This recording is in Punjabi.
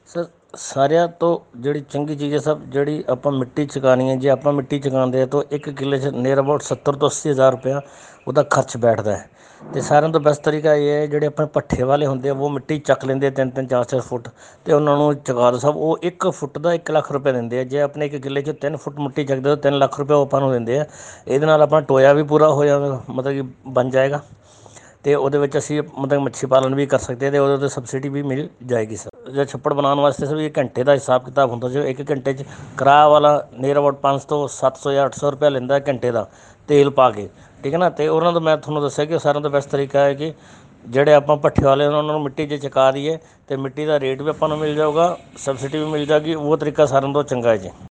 ਸਰ ਸਾਰਿਆਂ ਤੋਂ ਜਿਹੜੀ ਚੰਗੀ ਚੀਜ਼ ਹੈ ਸਭ, ਜਿਹੜੀ ਆਪਾਂ ਮਿੱਟੀ ਚੁਕਾਉਣੀ ਹੈ, ਜੇ ਆਪਾਂ ਮਿੱਟੀ ਚੁਕਾਉਂਦੇ ਹਾਂ ਤਾਂ 1 ਕਿੱਲੇ 'ਚ ਨੀਅਰ ਅਬਾਊਟ 70 ਤੋਂ 80 ਹਜ਼ਾਰ ਰੁਪਇਆ ਉਹਦਾ ਖਰਚ ਬੈਠਦਾ ਹੈ। ਅਤੇ ਸਾਰਿਆਂ ਤੋਂ ਬੈਸਟ ਤਰੀਕਾ ਇਹ ਹੈ, ਜਿਹੜੇ ਆਪਣੇ ਭੱਠੇ ਵਾਲੇ ਹੁੰਦੇ ਆ ਉਹ ਮਿੱਟੀ ਚੱਕ ਲੈਂਦੇ 3-3 4-4 ਫੁੱਟ ਅਤੇ ਉਹਨਾਂ ਨੂੰ ਚੁਕਾ ਦੋ ਸਭ। ਉਹ 1 ਫੁੱਟ ਦਾ 1 ਲੱਖ ਰੁਪਇਆ ਦਿੰਦੇ ਆ। ਜੇ ਆਪਣੇ 1 ਕਿੱਲੇ 'ਚ 3 ਫੁੱਟ ਮਿੱਟੀ ਚੱਕਦੇ ਤਾਂ 3 ਲੱਖ ਰੁਪਇਆ ਉਹ ਆਪਾਂ ਨੂੰ ਦਿੰਦੇ ਆ। ਇਹਦੇ ਨਾਲ ਆਪਣਾ ਟੋਇਆ ਵੀ ਪੂਰਾ ਹੋ ਜਾਵੇਗਾ, ਮਤਲਬ ਕਿ ਬਣ ਜਾਏਗਾ, ਅਤੇ ਉਹਦੇ ਵਿੱਚ ਅਸੀਂ ਮਤਲਬ ਮੱਛੀ ਪਾਲਣ ਵੀ ਕਰ ਸਕਦੇ ਹਾਂ ਅਤੇ ਉਹਦੇ 'ਤੇ ਸਬਸਿਡੀ ਵੀ ਮਿਲ ਜਾਏਗੀ ਸਰ। ਜਾਂ ਛੱਪੜ ਬਣਾਉਣ ਵਾਸਤੇ ਸਰ ਇਹ ਘੰਟੇ ਦਾ ਹਿਸਾਬ ਕਿਤਾਬ ਹੁੰਦਾ, ਜੋ 1 ਘੰਟੇ 'ਚ ਕਿਰਾਇਆ ਵਾਲਾ ਨੀਅਰ ਅਬਾਊਟ 500 ਤੋਂ 700 ਜਾਂ 800 ਰੁਪਇਆ ਲੈਂਦਾ ਘੰਟੇ ਦਾ ਤੇਲ ਪਾ ਕੇ, ਠੀਕ ਹੈ ਨਾ। ਅਤੇ ਉਹਨਾਂ ਦਾ ਮੈਂ ਤੁਹਾਨੂੰ ਦੱਸਿਆ ਕਿ ਸਾਰਿਆਂ ਤੋਂ ਬੈਸਟ ਤਰੀਕਾ ਹੈ ਕਿ ਜਿਹੜੇ ਆਪਾਂ ਭੱਠੇ ਵਾਲੇ ਉਹਨਾਂ ਨੂੰ ਮਿੱਟੀ 'ਚ ਚੁਕਾ ਦਈਏ ਅਤੇ ਮਿੱਟੀ ਦਾ ਰੇਟ ਵੀ ਆਪਾਂ ਨੂੰ ਮਿਲ ਜਾਊਗਾ, ਸਬਸਿਡੀ ਵੀ ਮਿਲ ਜਾਏਗੀ। ਉਹ ਤਰੀਕਾ ਸਾਰਿਆਂ ਤੋਂ ਚੰਗਾ ਹੈ ਜੀ।